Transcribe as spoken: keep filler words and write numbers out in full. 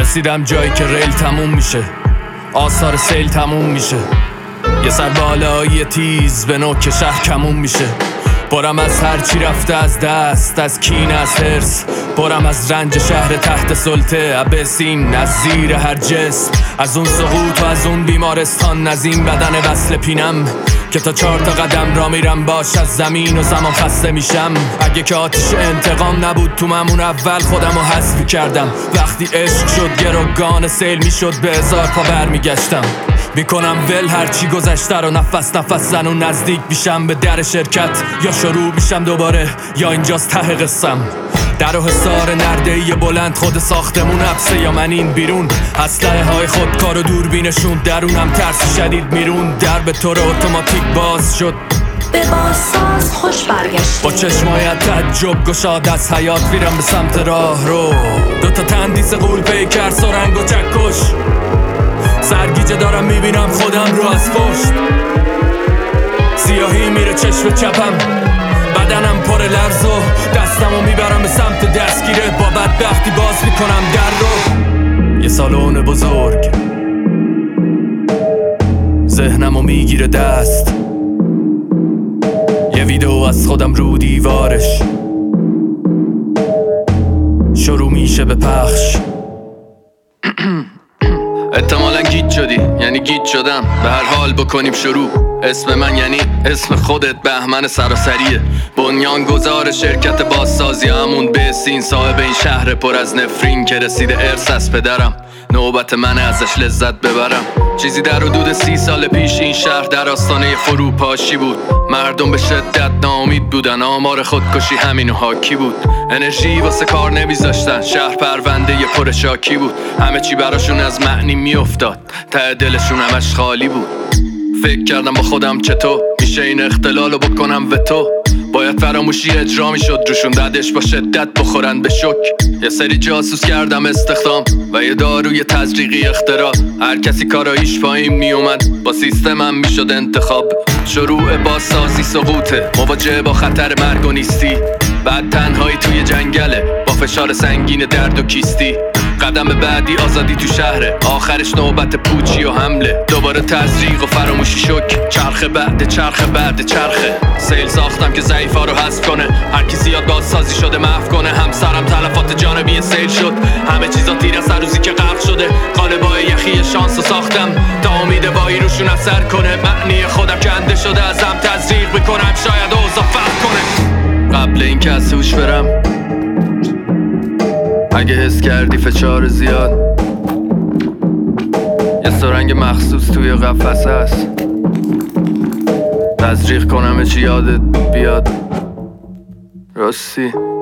رسیدم جایی که ریل تموم میشه، آثار سیل تموم میشه، یه سر بالایی تیز به نوک شهر کمون میشه. برم از هر چی رفته از دست، از کین، از حرص، برم از رنج شهر تحت سلطه، ابسین از زیر هر جسم، از اون سقوط و از اون بیمارستان، از این بدن وصل پینم که تا چهار تا قدم را میرم باش از زمین و زمان خسته میشم. اگه که آتش انتقام نبود تو ممون اول خودم رو حذف کردم. وقتی عشق شد گروگان سیل میشد به هزار پا برمیگشتم. میکنم ول هرچی گذشته رو نفس نفس زن و نزدیک میشم به در شرکت، یا شروع میشم دوباره یا اینجاست ته قصم. در و حصار نرده‌ای بلند خود ساختمون حبسه یا من این بیرون، اسلحه های خودکار و دوربینشون درونم ترس شدید میرون. در به طور اتوماتیک باز شد به بازساز خوش برگشتی، با چشمای تعجب گشاد از حیات میرم به سمت راه رو. دوتا تندیس غول پیکر سرنگ و چکش، سرگیجه دارم میبینم خودم رو از پشت. سیاهی میره چشم چپم، بدنم پر لرز و دستمو میبرم به سمت دستگیره. با بدبختی باز میکنم در رو. یه سالن بزرگ ذهنمو میگیره دست، یه ویدیو از خودم رو دیوارش شروع میشه به پخش. احتمالاً گیج شدی، یعنی گیج شدم. به هر حال بکنیم شروع. اسم من یعنی اسم خودت، بهمن سراسریه، بنیانگذار شرکت بازسازی همون بسین، صاحب این شهر پر از نفرین که رسیده ارث از پدرم. نوبت منه ازش لذت ببرم. چیزی در حدود سی سال پیش این شهر در آستانه فروپاشی بود. مردم به شدت ناامید بودن، آمار خودکشی همینو حاکی بود. انرژی واسه کار نمیذاشتن، شهر پرونده یه پر شاکی بود. همه چی براشون از معنی میافتاد، ته دلشون همش خالی بود. فکر کردم با خودم چطور میشه این اختلالو بکنم و تو باید فراموشی اجرا میشد، روشون ددش با شدت بخورن به شک. یه سری جاسوس کردم استخدام و یه داروی تزریقی اختراع. هر کسی کاراییش پایین میومد، با سیستمم میشد انتخاب. شروع بازسازی سقوطه، مواجه با خطر مرگ و نیستی. بعد تنهایی توی جنگله با فشار سنگین درد و کیستی. قدم بعدی آزادی تو شهره، آخرش نوبت پوچی و حمله. دوباره تزریق و فراموشی شک، چرخه بعد چرخه بعد چرخه. سیل ساختم که ضعیفا رو حذف کنه، هر کی زیاد بازسازی شده محو کنه. همسرم تلفات جانبی سیل شد، همه چیزا تیر از هر روزی که غرق شده. قالبای یخی شانس رو ساختم تا امید بایی روشون اثر کنه. معنی خودم کنده شده ازم تزریق بکنم، شاید اوضاع فرق کنه. قبل این که از هوش برم، اگه حس کردی فشار زیاد، یه سرنگ مخصوص توی قفسه هست. تزریق کنم چی یادت بیاد راستی.